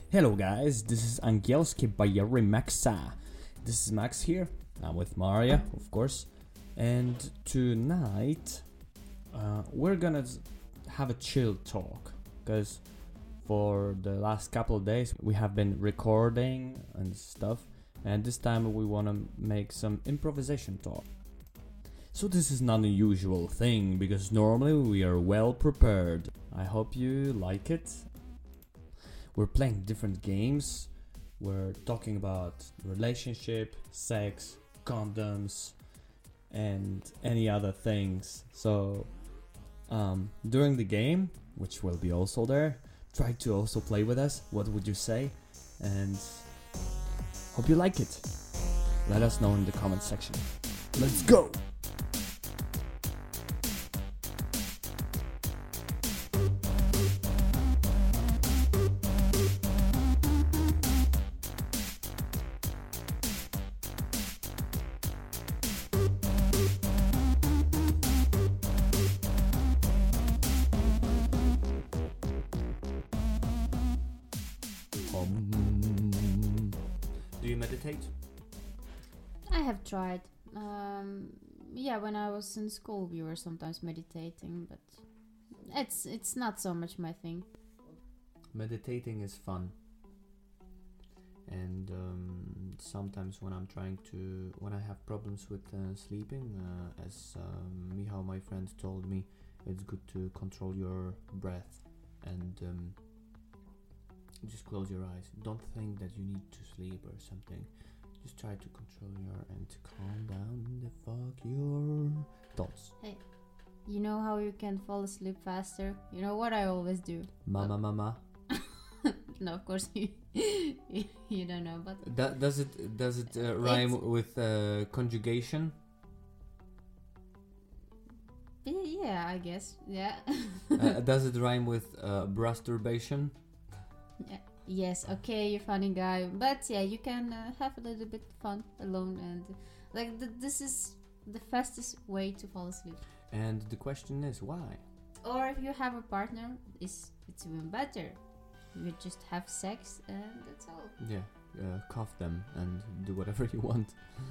Hello guys, this is Angielski Bayeri Maxa. This is Max here. I'm with Maria, of course. And tonight, we're gonna have a chill talk. Because for the last couple of days, we have been recording and stuff. And this time we wanna make some improvisation talk. So this is not a usual thing, because normally we are well prepared. I hope you like it. We're playing different games. We're talking about relationship, sex, condoms, and any other things. So, during the game, which will be also there, try to also play with us. What would you say? And hope you like it. Let us know in the comment section. Let's go! Do you meditate? I have tried. Yeah, when I was in school, we were sometimes meditating, but it's not so much my thing. Meditating is fun. And sometimes when when I have problems with sleeping, as Michał, my friend, told me, it's good to control your breath and just close your eyes. Don't think that you need to sleep or something. Just try to control and calm down the fuck your thoughts. Hey, you know how you can fall asleep faster? You know what I always do? Mama. No, of course you you don't know, but Does it rhyme with conjugation? yeah, I guess, yeah. Does it rhyme with masturbation? Yeah. Yes, okay, you're funny guy, but yeah, you can have a little bit fun alone, and like this is the fastest way to fall asleep. And the question is why? Or if you have a partner, it's even better. You just have sex and that's all. Yeah, cuff them and do whatever you want.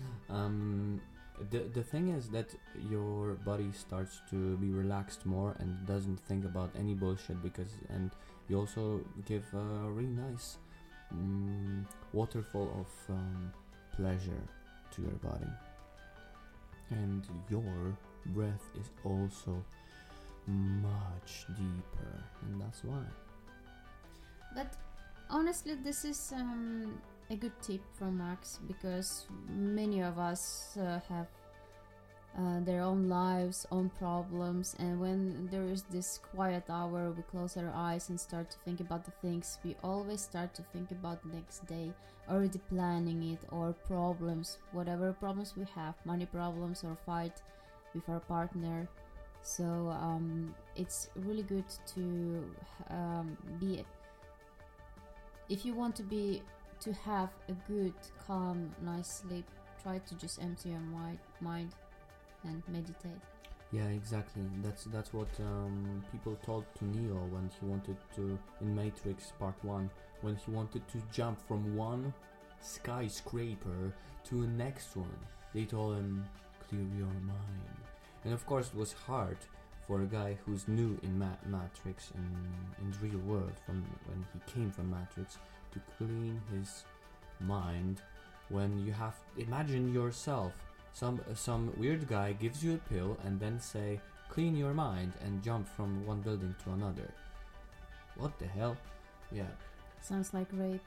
The thing is that your body starts to be relaxed more and doesn't think about any bullshit, and you also give a really nice waterfall of pleasure to your body, and your breath is also much deeper, and that's why. But honestly, this is a good tip from Max, because many of us have their own lives, own problems, and when there is this quiet hour, we close our eyes and start to think about the things. We always start to think about the next day, already planning it, or problems, whatever problems we have, money problems or fight with our partner. So it's really good to be. If you want to have a good, calm, nice sleep, try to just empty your mind and meditate. Yeah, exactly. That's what people told to Neo when he wanted to, in Matrix Part 1, when he wanted to jump from one skyscraper to the next one. They told him, clear your mind. And of course it was hard for a guy who's new in Matrix in the real world, from when he came from Matrix, to clean his mind. When you have, imagine yourself, some weird guy gives you a pill and then say, clean your mind, and jump from one building to another. What the hell? Yeah. Sounds like rape.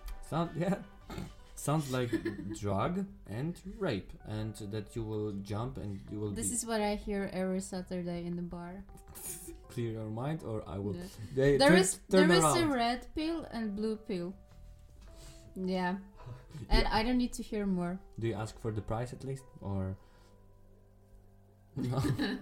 Sounds like drug and rape, and that you will jump and you will. This is what I hear every Saturday in the bar. Clear your mind, or I will. Yeah. There is a red pill and blue pill. Yeah, and I don't need to hear more. Do you ask for the price at least, or no?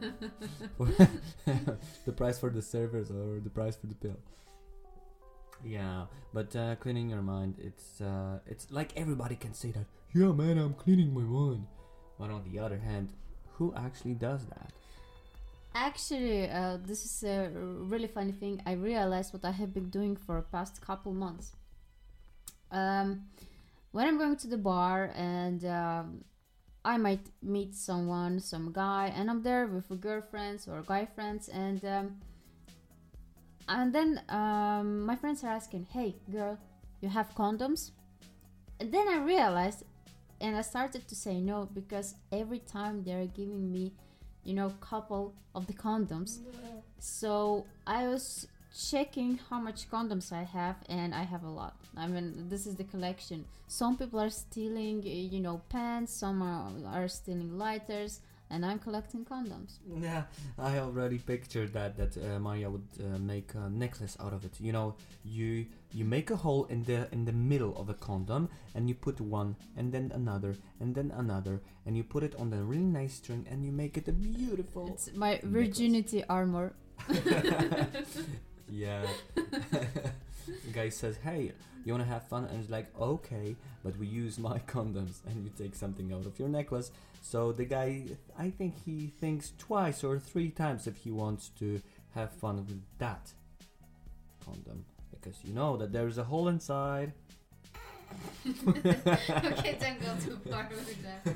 The price for the servers or the price for the pill? Yeah, but cleaning your mind, it's like everybody can say that. Yeah, man, I'm cleaning my mind. But on the other hand, who actually does that? Actually, this is a really funny thing. I realized what I have been doing for the past couple months. When I'm going to the bar and I might meet someone, some guy, and I'm there with girlfriends or guy friends, and then my friends are asking, "Hey, girl, you have condoms?" And then I realized, and I started to say no, because every time they're giving me, couple of the condoms. So I was checking how much condoms I have, and I have a lot. I mean, this is the collection. Some people are stealing, pens. Some are stealing lighters, and I'm collecting condoms. Yeah, I already pictured that Maria would make a necklace out of it. You make a hole in the middle of a condom, and you put one, and then another, and you put it on a really nice string, and you make it a beautiful. It's my virginity armor. Yeah. The guy says, "Hey, you wanna have fun?" And it's like, "Okay, but we use my condoms," and you take something out of your necklace. So the guy, I think he thinks twice or three times if he wants to have fun with that condom, because you know that there is a hole inside. Okay, don't go too far with that.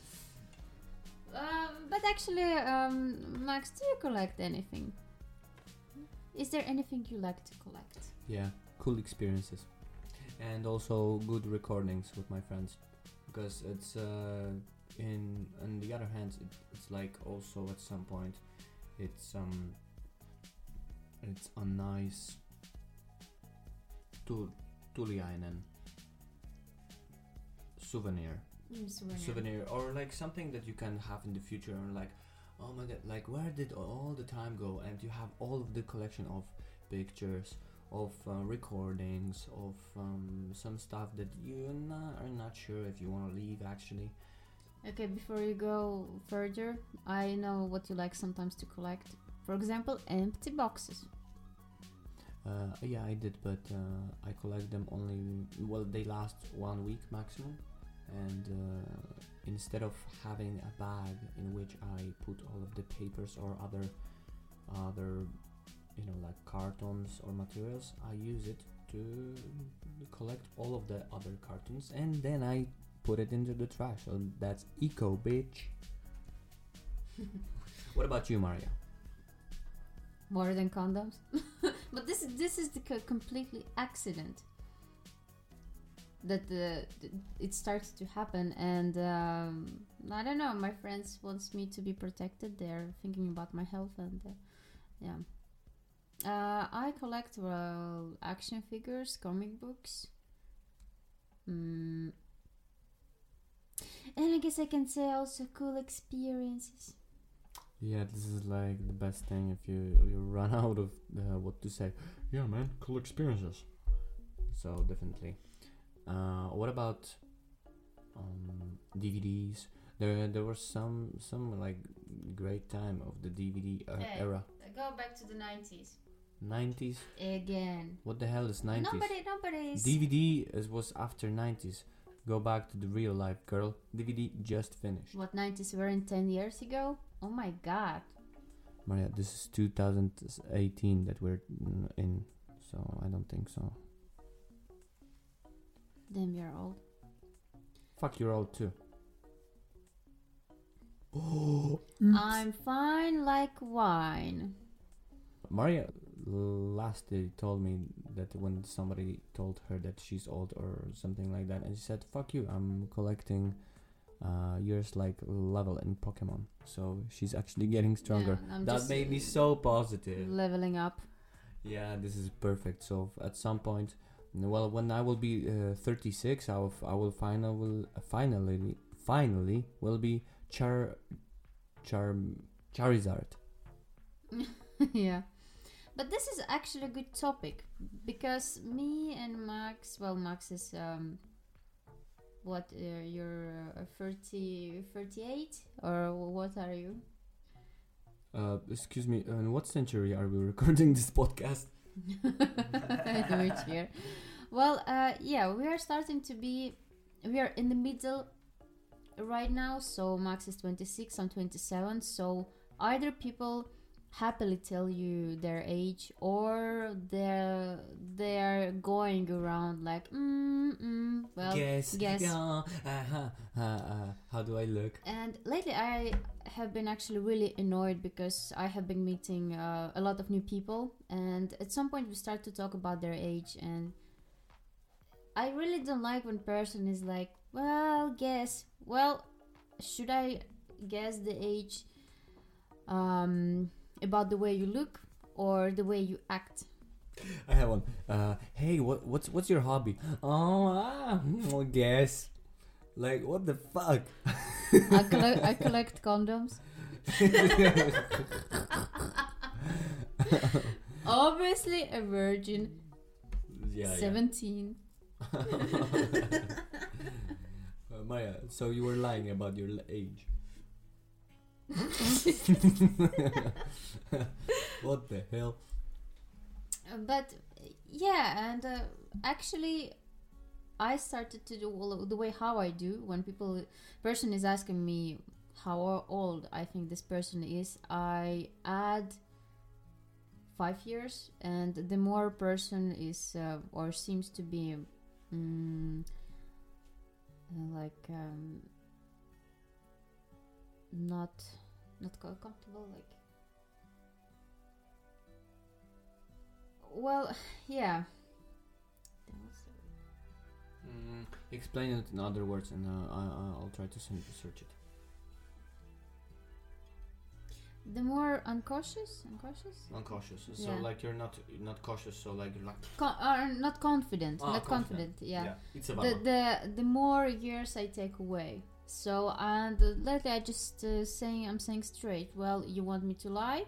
But actually, Max, do you collect anything? Is there anything you like to collect? Yeah, cool experiences, and also good recordings with my friends, because it's on the other hand, it's like also at some point, it's a nice Tuliainen souvenir, or like something that you can have in the future, and like, oh my god, like where did all the time go? And you have all of the collection of pictures, of recordings, of some stuff that you are not sure if you want to leave actually. Okay, before you go further, I know what you like sometimes to collect. For example, empty boxes. Yeah, I did, but I collect them only, well, they last 1 week maximum, and instead of having a bag in which I put all of the papers or other like cartons or materials, I use it to collect all of the other cartons, and then I put it into the trash. So that's eco, bitch. What about you, Maria? More than condoms. But this is the completely accident that it starts to happen, and I don't know, my friends wants me to be protected. They're thinking about my health, and yeah. I collect action figures, comic books, and I guess I can say also cool experiences. Yeah, this is like the best thing if you run out of what to say. Yeah, man, cool experiences. So definitely. What about DVDs? There was some like great time of the DVD era. Go back to the 90s. 90s? Again. What the hell is 90s? Nobody's. DVD was after 90s. Go back to the real life, girl. DVD just finished. What 90s were in 10 years ago? Oh my god. Maria, this is 2018 that we're in, so I don't think so. Damn, you're old. Fuck, you're old too. Oh, I'm fine like wine. Maria last day told me that when somebody told her that she's old or something like that, and she said, "Fuck you, I'm collecting years like level in Pokemon." So she's actually getting stronger. Yeah, that made me so positive. Leveling up. Yeah, this is perfect. So at some point, well, when I will be 36, I will finally will be Charizard. Yeah. But this is actually a good topic, because me and Max, well, Max is you're 38, or what are you? Excuse me, in what century are we recording this podcast? Which year? Well, yeah, we are in the middle right now. So Max is 26, I'm 27. So either people happily tell you their age, or they're going around like well, Guess. guess. Yeah. How do I look? And lately I have been actually really annoyed because I have been meeting a lot of new people, and at some point we start to talk about their age, and I really don't like when person is like, well, guess. Well, should I guess the age about the way you look or the way you act? I have one. Hey, what's your hobby? Well, guess. Like, what the fuck? I collect condoms. Obviously a virgin. Yeah. 17. Maya, so you were lying about your age. What the hell? But yeah, and actually I started to do the way how I do when person is asking me how old I think this person is. I add 5 years, and the more person is or seems to be like not comfortable, like, well, yeah. Explain it in other words, and I'll try to search it. The more uncautious. Uncautious. So Yeah. like you're not cautious. So like you're like Not confident. Ah, not confident. Yeah. it's about The more years I take away. So, and lately I just I'm saying straight. Well, you want me to lie?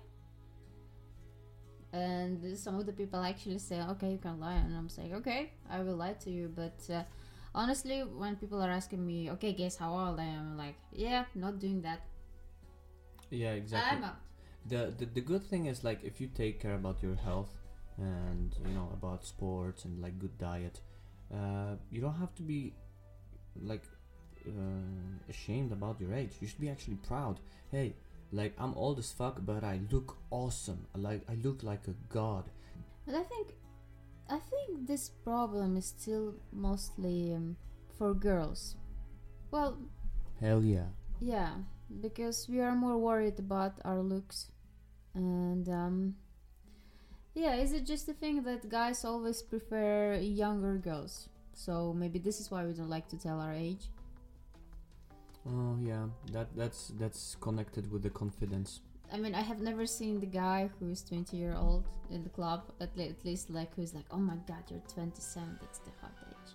And some of the people actually say, okay, you can lie, and I'm saying, okay, I will lie to you. But honestly, when people are asking me, okay, guess how old I am, I'm like, yeah, not doing that. Yeah, exactly. I'm out. The good thing is, like, if you take care about your health and about sports and like good diet, you don't have to be like ashamed about your age. You should be actually proud. Hey, like, I'm old as fuck, but I look awesome. I look like a god. But I think this problem is still mostly for girls. Well, Hell yeah. yeah, because we are more worried about our looks, and yeah, is it just a thing that guys always prefer younger girls? So maybe this is why we don't like to tell our age. Oh yeah, that's connected with the confidence. I mean, I have never seen the guy who is 20-year-old in the club, at least like who's like, oh my god, you're 27, that's the hot age.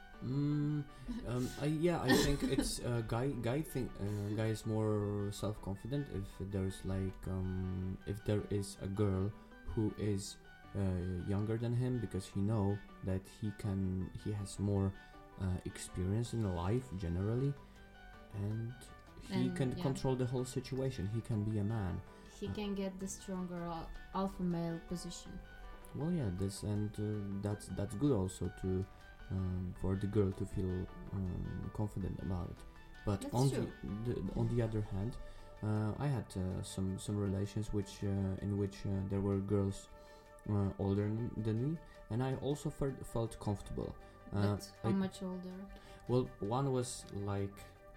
I think it's guy is more self-confident if there's like if there is a girl who is younger than him, because he know that he has more experience in life generally, and he can control the whole situation. He can be a man. He can get the stronger alpha male position. Well, yeah, that's good also to for the girl to feel confident about it. But That's on true. on the other hand, I had some relations in which there were girls older than me, and I also felt comfortable. But how like, much older? well, one was like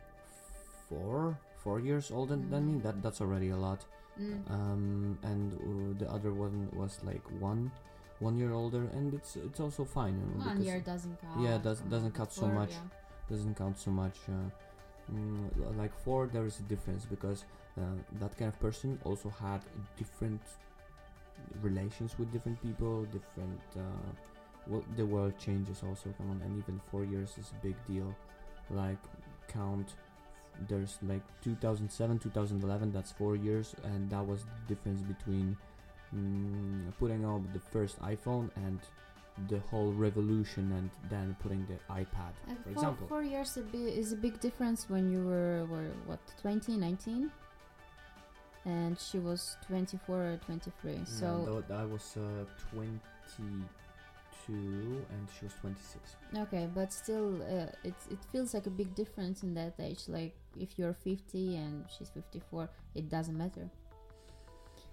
4 years older than me. That's already a lot. And the other one was like 1 year older, and it's also fine. 1 year doesn't count. Yeah, doesn't count so much. Yeah. Doesn't count so much. Like 4, there is a difference, because that kind of person also had different relations with different people, different. The world changes also. Come on, and even 4 years is a big deal. Like, count. There's like 2007, 2011. That's 4 years, and that was the difference between putting out the first iPhone and the whole revolution, and then putting the iPad, for example. 4 years is a big difference when you were what, 20, 19, and she was 24 or 23. So I was 22 and she was 26. okay, but still, it feels like a big difference in that age. Like if you're 50 and she's 54, it doesn't matter.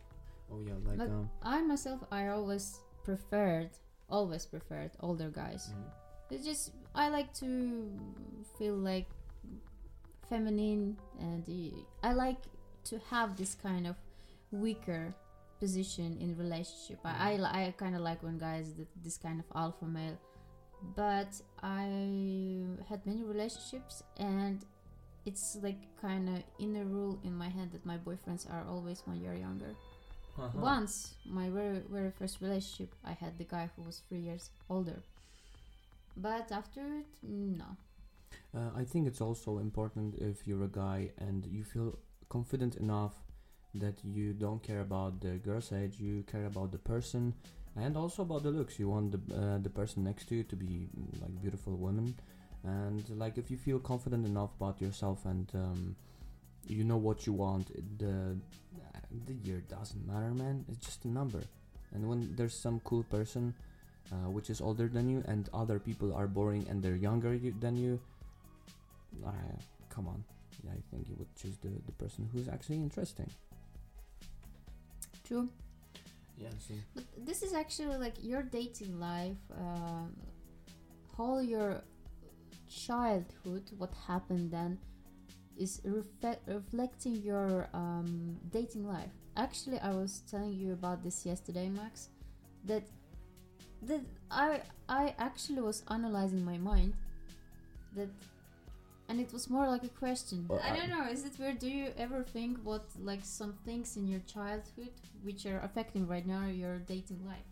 Oh yeah, like But I myself, I always preferred older guys. It's just I like to feel like feminine, and I like to have this kind of weaker position in relationship. I kind of like when guys this kind of alpha male, but I had many relationships, and it's like kind of inner rule in my head that my boyfriends are always 1 year younger. Once, my very, very first relationship, I had the guy who was 3 years older. But after it, no. I think it's also important if you're a guy and you feel confident enough that you don't care about the girl's age, you care about the person and also about the looks. You want the person next to you to be like beautiful woman, and like if you feel confident enough about yourself and you know what you want, the year doesn't matter, man. It's just a number. And when there's some cool person which is older than you and other people are boring and they're younger than you, come on. Yeah, I think you would choose the person who's actually interesting. True. Yeah, see. But this is actually like your dating life, whole your childhood, what happened then, is reflecting your dating life. Actually, I was telling you about this yesterday, Max, that I actually was analyzing my mind, and it was more like a question. I don't know, is it weird? Do you ever think what like some things in your childhood which are affecting right now your dating life?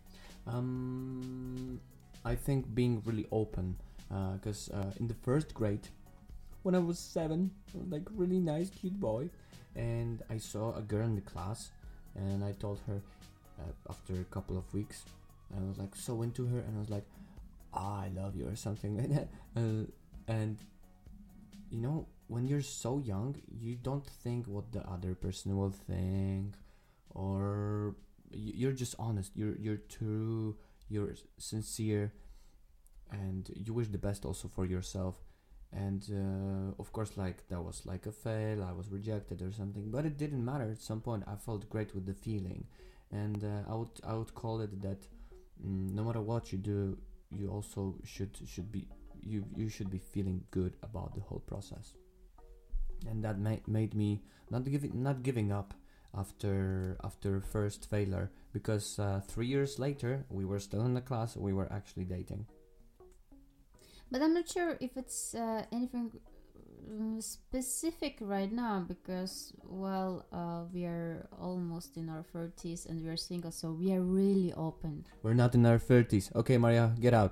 I think being really open, because in the first grade, when I was 7, I was like really nice, cute boy, and I saw a girl in the class, and I told her after a couple of weeks, I was like so into her, and I was like, I love you or something like that, and you know, when you're so young, you don't think what the other person will think, or you're just honest, you're true, you're sincere, and you wish the best also for yourself. And of course, like that was like a fail, I was rejected or something, but it didn't matter. At some point I felt great with the feeling, and I would call it that no matter what you do, you also should be you should be feeling good about the whole process. And that made me not giving up after first failure, because 3 years later we were still in the class, we were actually dating. But I'm not sure if it's anything specific right now, because we are almost in our 30s and we are single, so we are really open. We're not in our 30s. Okay, Maria, get out.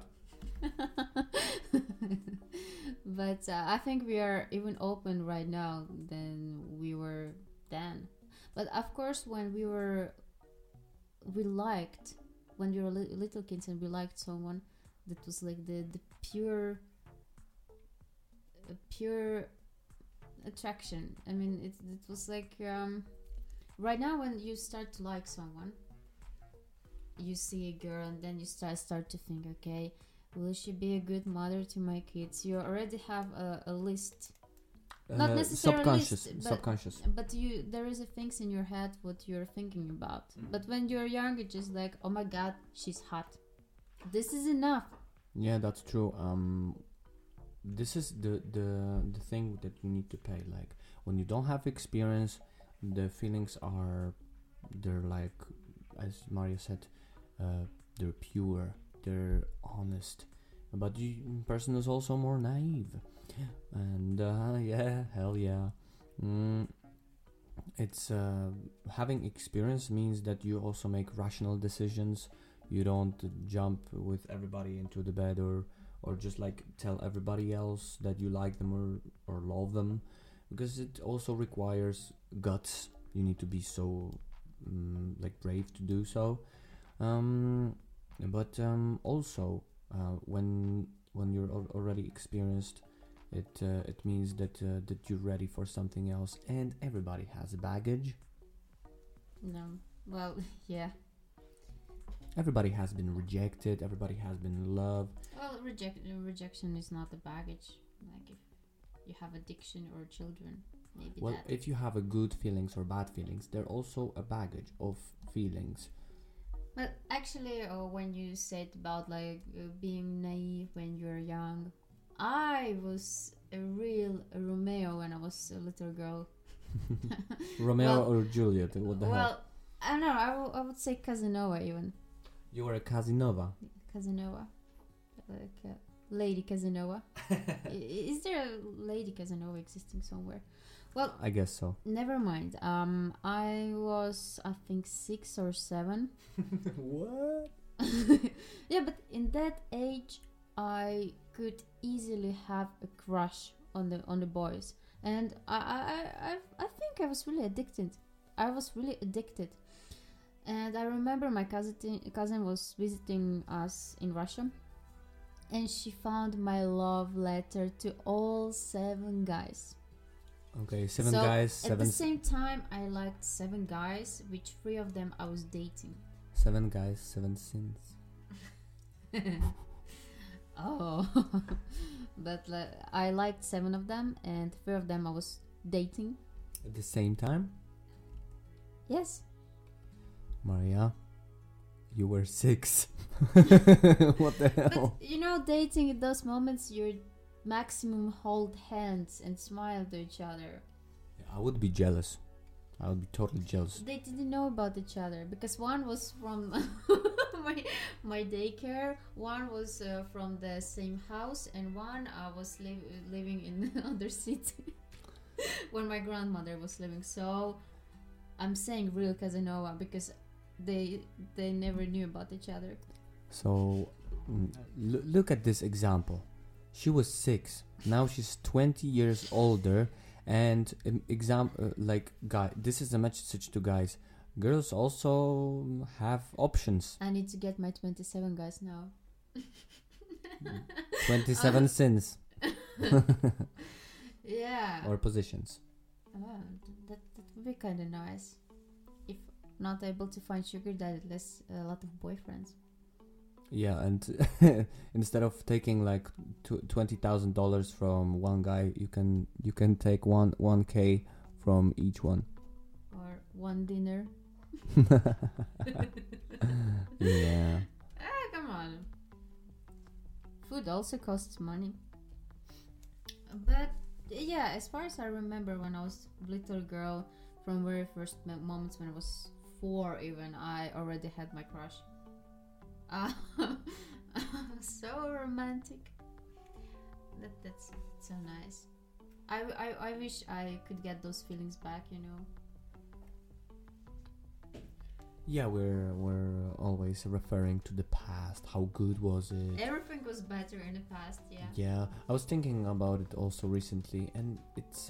But I think we are even open right now than we were then. But of course, when we were little kids and we liked someone, that was like the pure attraction. I mean, it was like right now when you start to like someone, you see a girl and then you start to think, okay, will she be a good mother to my kids? You already have a list, not necessarily subconscious, but there is a things in your head what you're thinking about. But when you're young, it's just like, oh my god, she's hot, this is enough. Yeah, that's true. This is the thing that you need to pay. Like when you don't have experience, the feelings they're like, as Maria said, they're pure, they're honest. But the person is also more naive, and yeah, hell yeah. It's having experience means that you also make rational decisions. You don't jump with everybody into the bed, or just like tell everybody else that you like them or love them, because it also requires guts. You need to be so like brave to do so. But also when you're already experienced, it means that you're ready for something else, and everybody has baggage. No, well, yeah. Everybody has been rejected. Everybody has been loved. Well, rejection is not a baggage. Like if you have addiction or children, maybe Well, that. if you have a good feelings or bad feelings, they're also a baggage of feelings. But actually, when you said about like being naive when you're young, I was a real Romeo when I was a little girl. Romeo Well, or Juliet, what the hell? Well, I don't know. I would say Casanova even. You were a Casanova. Casanova, like Lady Casanova. Is there a Lady Casanova existing somewhere? Well, I guess so. never mind. I was, I think, 6 or 7. What? Yeah, but in that age, I could easily have a crush on the boys, and I think I was really addicted. I was really addicted, and I remember my cousin was visiting us in Russia, and she found my love letter to all 7 guys. Okay, 7 So, guys, At 7 the same time, I liked 7 guys, which 3 of them I was dating. 7 guys, 7 sins. Oh, but I liked 7 of them, and 3 of them I was dating. At the same time, Yes. Maria, you were 6. What the But hell? you know, dating in those moments, you maximum hold hands and smile to each other. I would be jealous. I would be totally jealous. They didn't know about each other because one was from my daycare, one was from the same house, and one was living in another city when my grandmother was living. So I'm saying real Casanova because they never knew about each other. So, look at this example. She was 6. Now she's 20 years older. And like, guy, this is a message to guys. Girls also have options. I need to get my 27 guys now. 27 sins. Yeah. Or positions. That would be kind of nice. If not able to find sugar daddy, less a lot of boyfriends. Yeah, and instead of taking like $20,000 from one guy, you can take 1K from each one. Or one dinner. Yeah. Come on. Food also costs money. But yeah, as far as I remember, when I was a little girl, from very first moments when I was 4 even, I already had my crush. So romantic. That's so nice. I wish I could get those feelings back, you know. Yeah, we're always referring to the past. How good was it? Everything was better in the past, yeah. Yeah, I was thinking about it also recently, and it's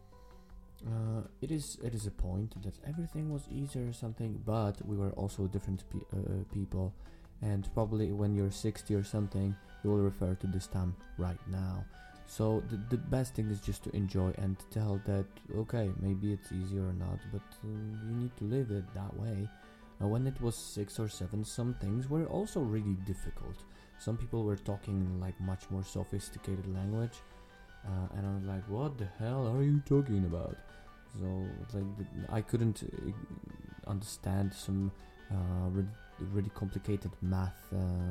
it is a point that everything was easier or something, but we were also different people, and probably when you're 60 or something, you will refer to this time right now. So the best thing is just to enjoy and tell that okay, maybe it's easier or not, but you need to live it that way. When it was 6 or 7, some things were also really difficult. Some people were talking in like much more sophisticated language, and I was like, what the hell are you talking about? So like I couldn't understand some really complicated math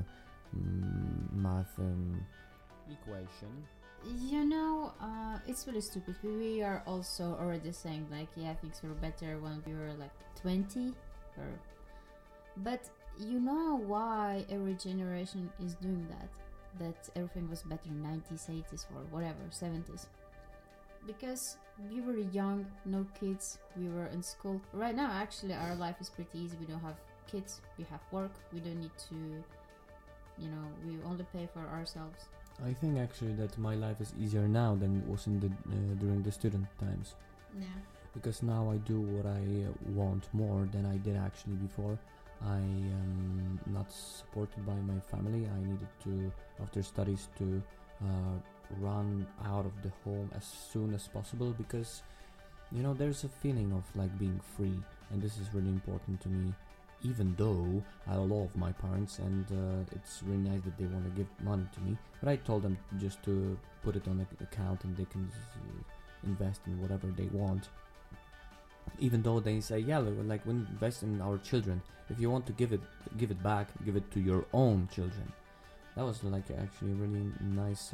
equation. You know, it's really stupid. We are also already saying like, yeah, things were better when we were like 20, but you know why every generation is doing that? That everything was better in 90s, 80s, or whatever, 70s. Because we were young, no kids, we were in school. Right now, actually, our life is pretty easy. We don't have kids, we have work, we don't need to, you know, we only pay for ourselves. I think actually that my life is easier now than it was in the during the student times. Yeah. Because now I do what I want more than I did actually before. I am not supported by my family. I needed to, after studies, to run out of the home as soon as possible because, you know, there's a feeling of like being free, and this is really important to me. Even though I love my parents and it's really nice that they want to give money to me, but I told them just to put it on an account and they can invest in whatever they want. Even though they say, yeah, like we invest in our children. If you want to give it back, give it to your own children. That was like actually really nice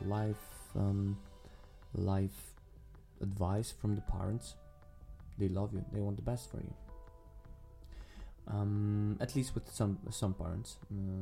life advice from the parents. They love you. They want the best for you. At least with some parents.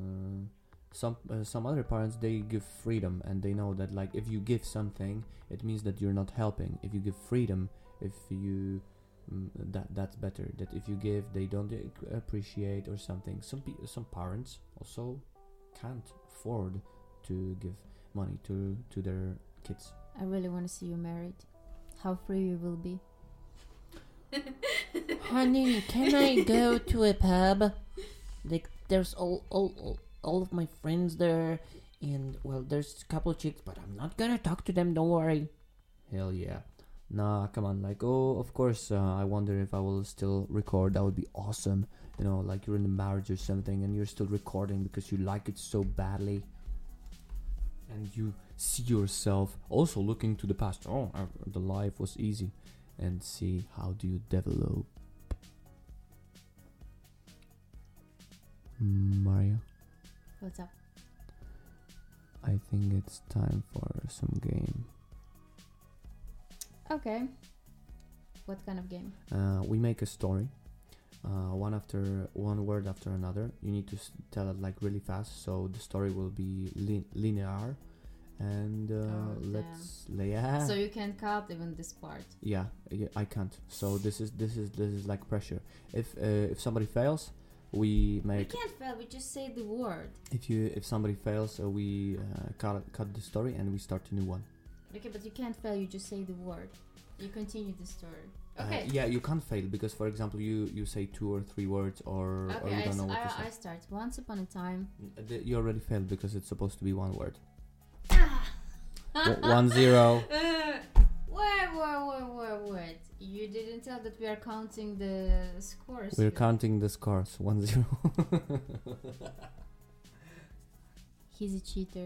Some other parents, they give freedom, and they know that like if you give something, it means that you're not helping. If you give freedom, if you that's better. That if you give, they don't appreciate or something. Some parents also can't afford to give money to their kids. I really want to see you married. How free you will be. Honey, can I go to a pub? Like, there's all of my friends there, and well, there's a couple chicks, but I'm not gonna talk to them. Don't worry. Hell yeah. Nah, come on. Like, oh, of course. I wonder if I will still record. That would be awesome. You know, like you're in a marriage or something, and you're still recording because you like it so badly, and you see yourself also looking to the past. Oh, the life was easy. And see how do you develop. Mario, What's up? I think it's time for some game. Okay. What kind of game? We make a story, one word after another. You need to tell it like really fast, so the story will be linear. And let's yeah. So you can cut even this part. Yeah, I can't. So this is like pressure. If somebody fails, we make. We can't fail. We just say the word. If somebody fails, we cut the story and we start a new one. Okay, but you can't fail. You just say the word. You continue the story. Okay. Yeah, you can't fail because, for example, you say 2 or 3 words or you don't know what to say. I start. Once upon a time. You already failed because it's supposed to be one word. 1-0. Wait. You didn't tell that we are counting the scores. We're counting the scores. 1-0. He's a cheater.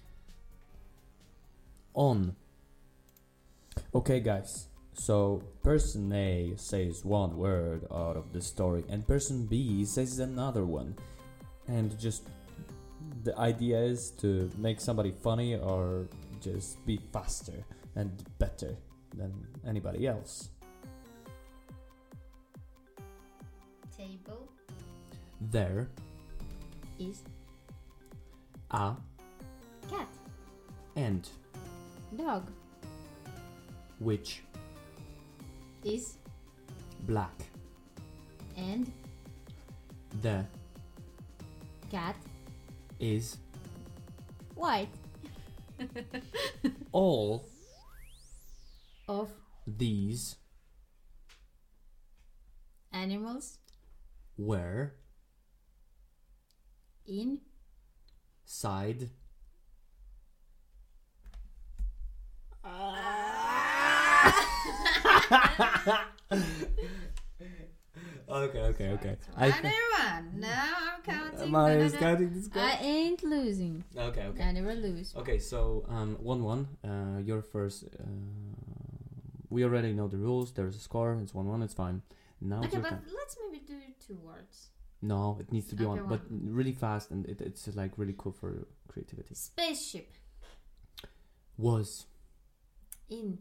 On. Okay, guys. So, person A says one word out of the story, and person B says another one. And just the idea is to make somebody funny or just be faster and better than anybody else. Table. There Is. a Cat. and Dog. which Is. black. And. The Cat. is White. all Of. these Animals. were In. side Okay. Now I'm counting. Mario is counting the score. I ain't losing. Okay. I never lose. Okay, so 1-1. You're first. We already know the rules. There's a score. It's 1-1. It's fine. Now Okay, it's but your turn. let's maybe do 2 words. No, it needs to be Okay, one, but really fast, and it's like really cool for creativity. Spaceship. Was In.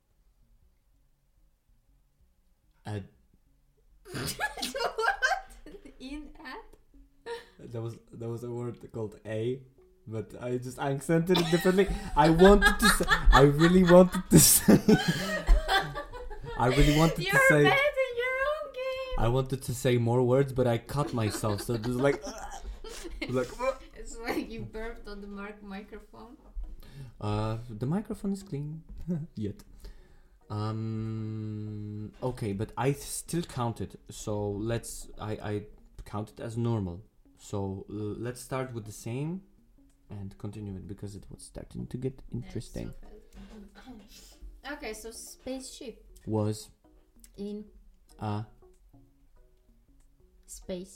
a What? In at? There was a word called a, but I just accented it differently. I really wanted to say. I really wanted You're to say. bad in your own game. I wanted to say more words, but I cut myself. So it was like, It's like you burped on the microphone. the microphone is clean yet. Okay, but I still counted. So I count it as normal. So let's start with the same and continue it because it was starting to get interesting. Okay, so spaceship. Was In a space.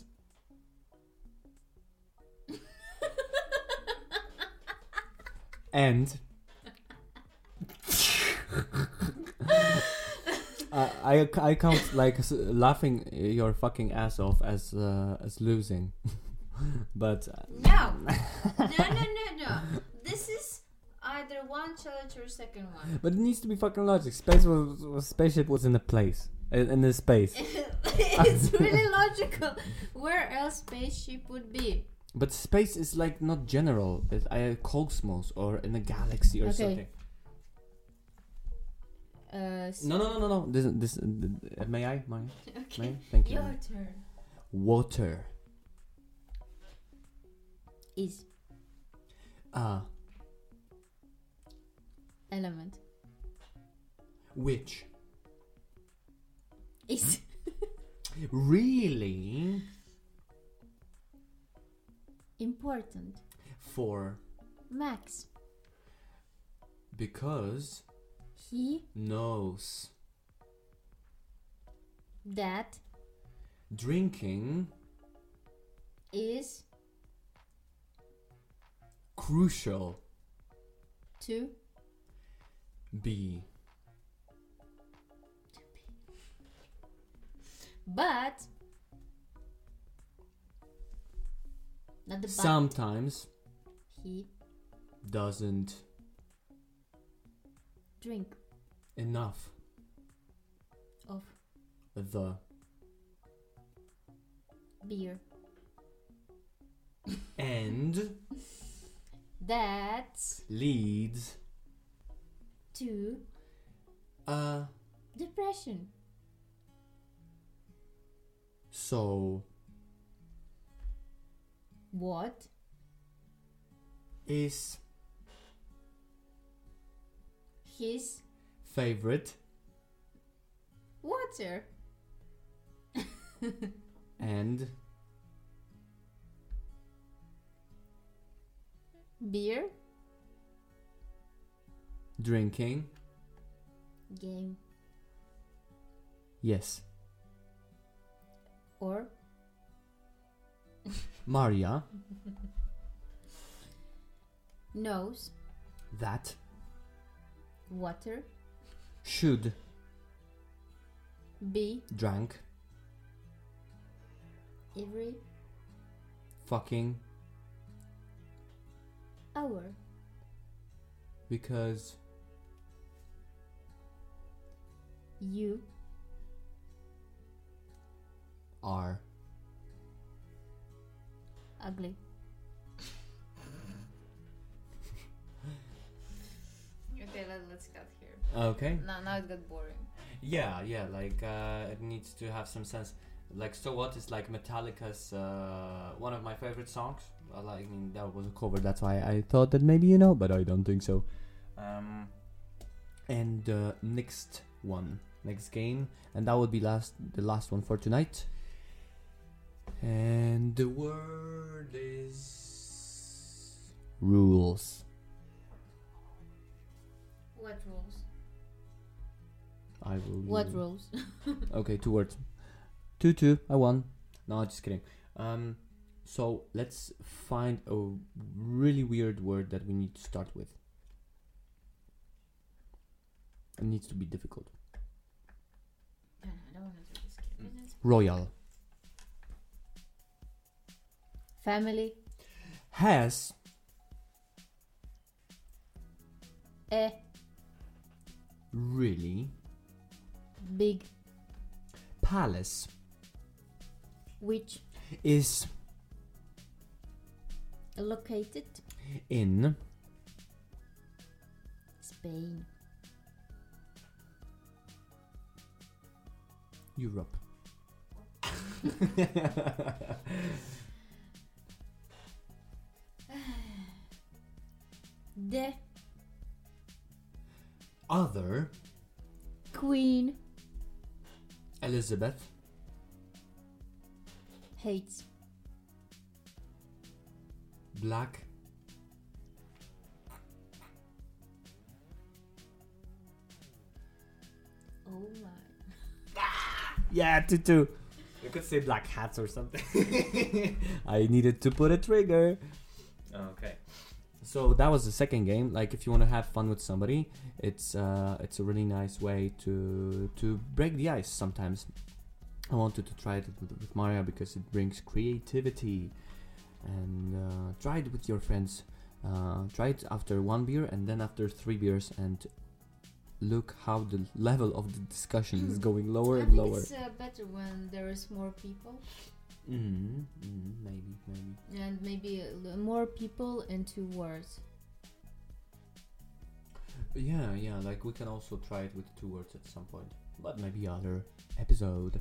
and I count like laughing your fucking ass off as losing, but No. No. This is either one challenge or second one. but it needs to be fucking logic. Spaceship was in a place in the space, It's really logical. Where else spaceship would be? but space is like not general. It's a cosmos or in a galaxy or Okay. something. No. This. May I? Okay. May I? Thank you. Your turn. Water. Is element. Which Is really important. for Max. because He knows that drinking is crucial to be but not the but. sometimes He doesn't drink enough of the beer and that leads to a depression. so What is his favorite water? and Beer drinking? game Yes. or Maria, knows that water should be drank every fucking hour because you are ugly. Okay, let's cut here. okay. Now it got boring. Yeah, like it needs to have some sense. Like So What is like Metallica's one of my favorite songs. I mean that was a cover, that's why I thought that maybe you know, but I don't think so. And next game, and that would be the last one for tonight. And the word is rules. What rules? I will. What rules? Okay, 2 words. 2-2. I won. No, just kidding. So let's find a really weird word that we need to start with. It needs to be difficult. I don't want to do this. Royal. Family. Has A really big palace which is located in Spain. Europe. The Other Queen Elizabeth hates black oh my. Yeah, 2-2. You could say black hats or something. I needed to put a trigger. Okay. So that was the second game. Like, if you want to have fun with somebody, it's a really nice way to break the ice. Sometimes I wanted to try it with Maria because it brings creativity, and try it with your friends. Try it after one beer and then after 3 beers, and look how the level of the discussion is going lower and lower. It's better when there is more people. Maybe. And maybe more people and 2 words. Yeah, like we can also try it with 2 words at some point, but maybe other episode.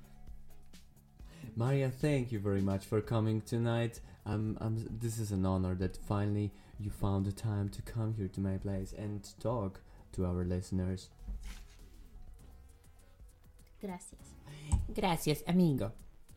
Maria, thank you very much for coming tonight. This is an honor that finally you found the time to come here to my place and talk to our listeners. Gracias. Gracias, amigo.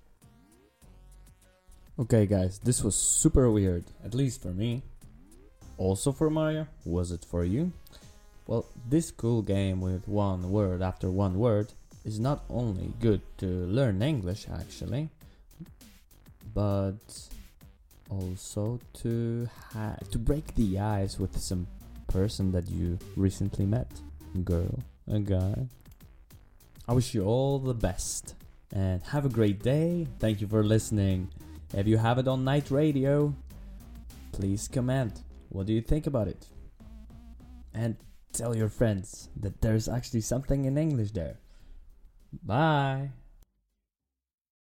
Okay, guys, this was super weird, at least for me. Also for Maria, was it for you? Well, this cool game with 1 word after 1 word is not only good to learn English, actually, but also to break the ice with some person that you recently met, a girl, a guy. I wish you all the best and have a great day. Thank you for listening. If you have it on Night Radio, please comment. What do you think about it? And tell your friends that there's actually something in English there. Bye.